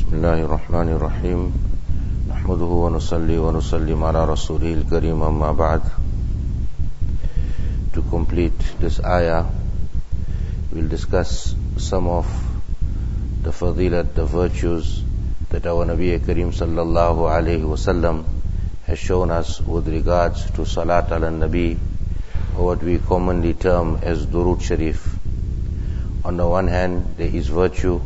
بسم الله الرحمن الرحيم نحمده ونصلي ونسلم على رسوله الكريم أما بعد. To complete this ayah, we'll discuss some of the fadilat, the virtues that our Nabi Kareem sallallahu alayhi wasallam has shown us with regards to Salat ala Nabi, or what we commonly term as Durood Sharif. On the one hand, there is virtue.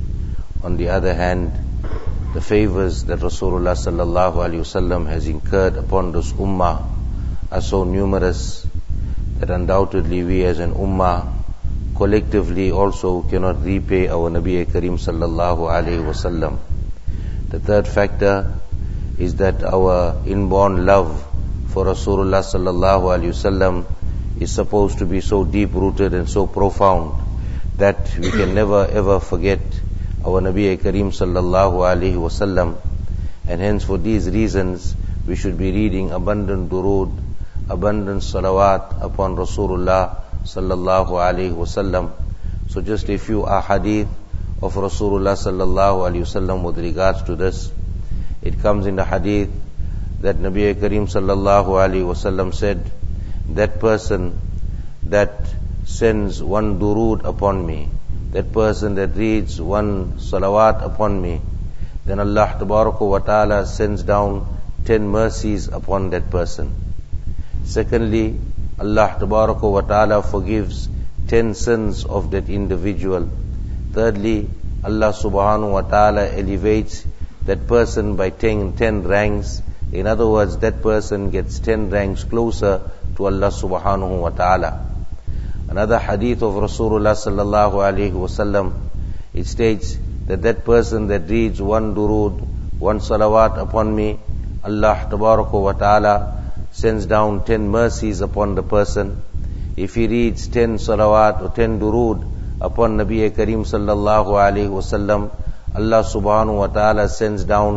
On the other hand, the favors that Rasulullah sallallahu alaihi wasallam has incurred upon this ummah are so numerous that undoubtedly we as an ummah collectively also cannot repay our Nabi Kareem sallallahu alaihi wasallam. The third factor is that our inborn love for Rasulullah sallallahu alaihi wasallam is supposed to be so deep rooted and so profound that we can never ever forget our Nabi Kareem sallallahu alaihi wasallam, and hence for these reasons we should be reading abundant durood, abundant salawat upon Rasulullah sallallahu alaihi wasallam. So just a few ahadith of Rasulullah sallallahu alaihi wasallam with regards to this. It comes in the hadith that Nabi Kareem sallallahu alaihi wasallam said, that person that sends one durood upon me, that person that reads one salawat upon me, then Allah Tabaraka wa Ta'ala sends down 10 mercies upon that person. Secondly, Allah Tabaraka wa Ta'ala forgives 10 sins of that individual. Thirdly, Allah Subhanahu wa Ta'ala elevates that person by 10 ranks. In other words, that person gets 10 ranks closer to Allah Subhanahu wa Ta'ala. Another hadith of Rasulullah sallallahu alaihi wasallam, it states that that person that reads one durood, one salawat upon me, Allah Tabaraka wa Ta'ala sends down 10 mercies upon the person. If he reads 10 salawat or 10 durood upon Nabi Kareem sallallahu alaihi wasallam, Allah Subhanahu wa Ta'ala sends down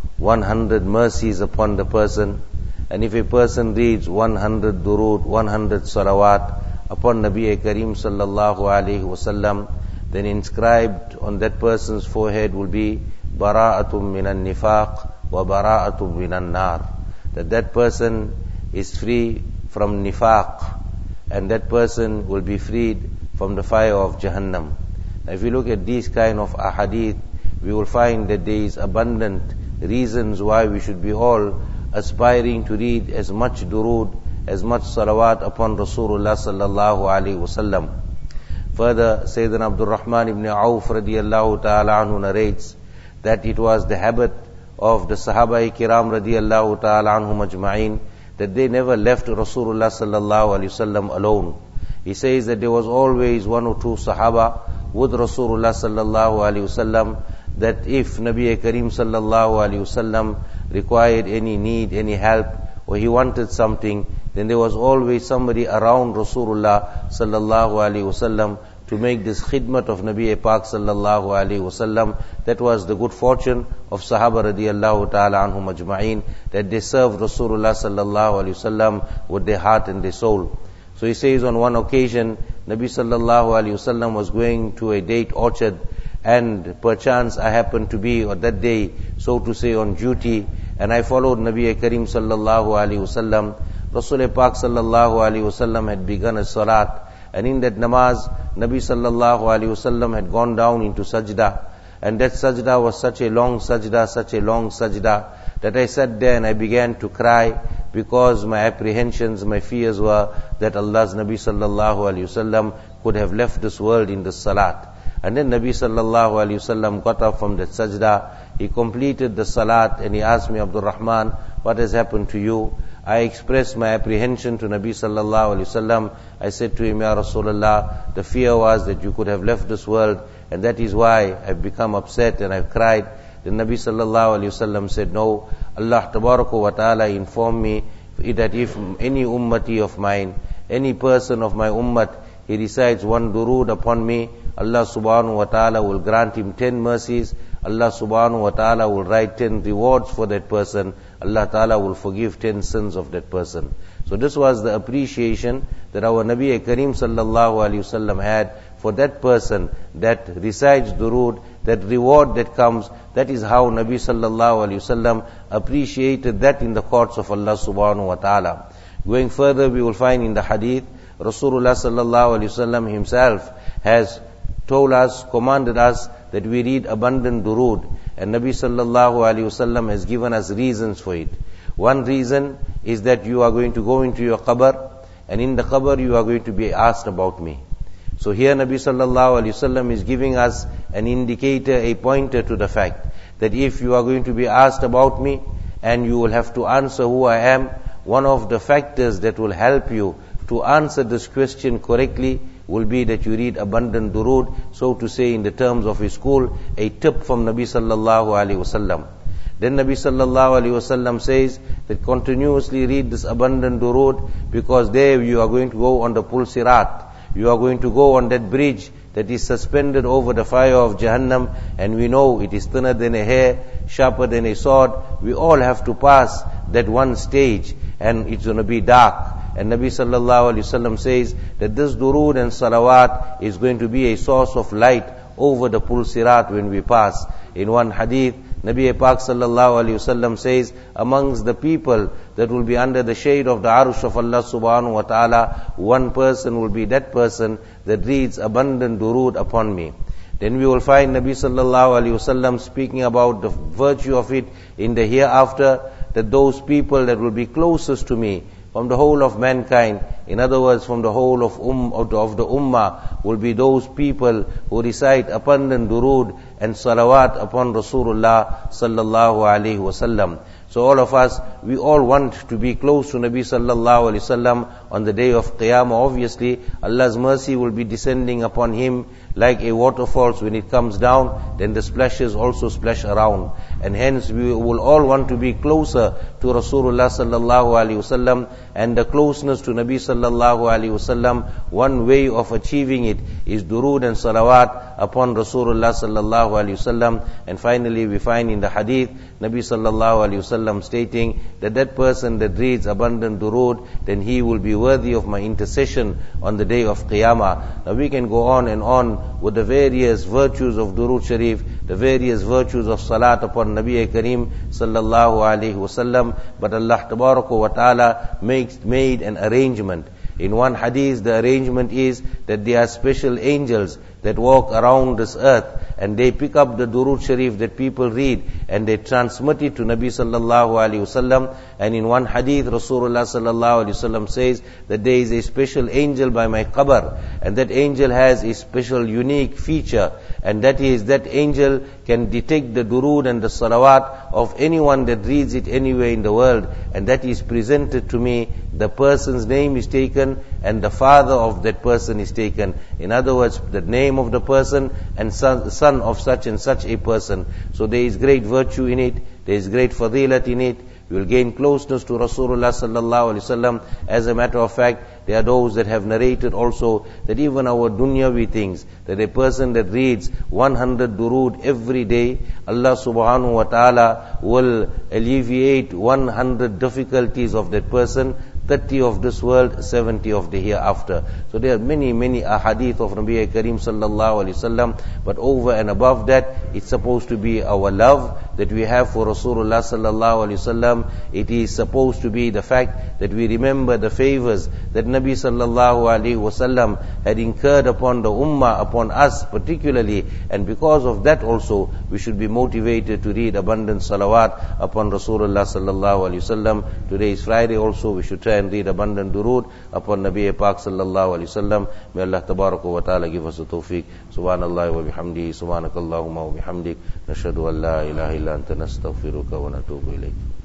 100 mercies upon the person. And if a person reads 100 durood, 100 salawat upon Nabi Kareem sallallahu alaihi wasallam, then inscribed on that person's forehead will be bara'atum minan nifaq wa bara'atum minan nar, that person is free from nifaq and that person will be freed from the fire of Jahannam. Now if you look at these kind of ahadith, we will find that there is abundant reasons why we should be all aspiring to read as much durood, as much salawat upon Rasulullah sallallahu alaihi wasallam. Further, Sayyidina Abdul Rahman ibn Auf radiyallahu ta'ala anhu narrates that it was the habit of the Sahaba Kiram radiyallahu ta'ala anhum ajma'in that they never left Rasulullah sallallahu alaihi wasallam alone. He says that there was always one or two Sahaba with Rasulullah sallallahu alaihi wasallam, that if Nabi Kareem sallallahu alaihi wasallam required any need, any help, or he wanted something, then there was always somebody around Rasulullah sallallahu alaihi wasallam to make this khidmat of Nabi Pak sallallahu alaihi wasallam. That was the good fortune of Sahaba radiyallahu ta'ala anhum ajma'in, that they served Rasulullah sallallahu alaihi wasallam with their heart and their soul. So he says on one occasion, Nabi sallallahu alaihi wasallam was going to a date orchard, and perchance I happened to be on that day, so to say, on duty, and I followed Nabi Kareem sallallahu alaihi wasallam. Rasul Pak sallallahu alaihi wasallam had begun a salat, and in that namaz, Nabi sallallahu alaihi wasallam had gone down into sajda, and that sajda was such a long sajda, that I sat there and I began to cry, because my apprehensions, my fears were that Allah's Nabi sallallahu alaihi wasallam could have left this world in the salat. And then Nabi sallallahu alaihi wasallam got up from that sajda, he completed the salat, and he asked me, Abdul Rahman, what has happened to you? I expressed my apprehension to Nabi sallallahu alaihi wasallam. I said to him, Ya Rasulullah, the fear was that you could have left this world, and that is why I've become upset and I've cried. Then Nabi sallallahu alaihi wasallam said, no, Allah Tabaraka wa Ta'ala informed me that if any ummati of mine, any person of my ummat, he recites one durood upon me, Allah subhanahu wa ta'ala will grant him 10 mercies. Allah subhanahu wa ta'ala will write 10 rewards for that person. Allah ta'ala will forgive 10 sins of that person. So this was the appreciation that our Nabi Kareem sallallahu alaihi wasallam had for that person that recites durood, that reward that comes. That is how Nabi sallallahu alaihi wasallam appreciated that in the courts of Allah subhanahu wa ta'ala. Going further, we will find in the hadith, Rasulullah sallallahu alaihi wasallam himself has told us, commanded us that we read abundant durood, and Nabi sallallahu alaihi wasallam has given us reasons for it. One reason is that you are going to go into your qabr, and in the qabr you are going to be asked about me. So here Nabi sallallahu alaihi wasallam is giving us an indicator, a pointer to the fact that if you are going to be asked about me and you will have to answer who I am, one of the factors that will help you to answer this question correctly will be that you read abundant durood, so to say in the terms of a school, a tip from Nabi sallallahu alaihi wasallam. Then Nabi sallallahu alaihi wasallam says that continuously read this abundant durood, because there you are going to go on the Pul Sirat. You are going to go on that bridge that is suspended over the fire of Jahannam, and we know it is thinner than a hair, sharper than a sword. We all have to pass that one stage, and it's going to be dark. And Nabi sallallahu alaihi wasallam says that this durood and salawat is going to be a source of light over the Pul Sirat when we pass. In one hadith, Nabi Pak sallallahu alaihi wasallam says, amongst the people that will be under the shade of the Arsh of Allah subhanahu wa ta'ala, one person will be that person that reads abundant durood upon me. Then we will find Nabi sallallahu alaihi wasallam speaking about the virtue of it in the hereafter, that those people that will be closest to me from the whole of mankind, in other words from the whole of the ummah, will be those people who recite abundant durood and salawat upon Rasulullah sallallahu alaihi wasallam. So all of us, we all want to be close to Nabi sallallahu alaihi wasallam on the day of Qiyamah. Obviously, Allah's mercy will be descending upon him like a waterfall. When it comes down, then the splashes also splash around. And hence we will all want to be closer to Rasulullah sallallahu alaihi wasallam, and the closeness to Nabi sallallahu alaihi wasallam, one way of achieving it is durood and salawat upon Rasulullah sallallahu alaihi wasallam. And finally we find in the hadith Nabi sallallahu alaihi wasallam stating that that person that reads abundant durood, then he will be worthy of my intercession on the day of Qiyamah. Now we can go on and on with the various virtues of durood sharif, the various virtues of salat upon Nabi Kareem sallallahu alaihi wasallam, but Allah tabaraka wa ta'ala made an arrangement. In one hadith, the arrangement is that there are special angels that walk around this earth, and they pick up the durood sharif that people read, and they transmit it to Nabi sallallahu alaihi wasallam. And in one hadith, Rasulullah sallallahu alaihi wasallam says that there is a special angel by my qabr, and that angel has a special unique feature, and that is that angel can detect the durood and the salawat of anyone that reads it anywhere in the world, and that is presented to me. The person's name is taken and the father of that person is taken. In other words, the name of the person and son of such and such a person. So there is great virtue in it, there is great fadilat in it. You will gain closeness to Rasulullah sallallahu alaihi wasallam. As a matter of fact, there are those that have narrated also that even our dunyavi things, that a person that reads 100 durood every day, Allah subhanahu wa ta'ala will alleviate 100 difficulties of that person, 30 of this world, 70 of the hereafter. So there are many ahadith of Nabi Kareem sallallahu alaihi wasallam, but over and above that, it's supposed to be our love that we have for Rasulullah sallallahu alaihi wasallam. It is supposed to be the fact that we remember the favors that Nabi sallallahu alaihi wasallam had incurred upon the ummah, upon us particularly, and because of that also we should be motivated to read abundant salawat upon Rasulullah sallallahu alaihi wasallam. Today is Friday also, we should try and read abundant durood upon Nabi Pak sallallahu alaihi wasallam. May Allah tabaraka wa ta'ala give us the tawfiq. Subhanallah wa bihamdihi, subhanakallahumma wa bihamdik, nashhadu an la ilaha illa anta nastaghfiruka wa natubu ilayk.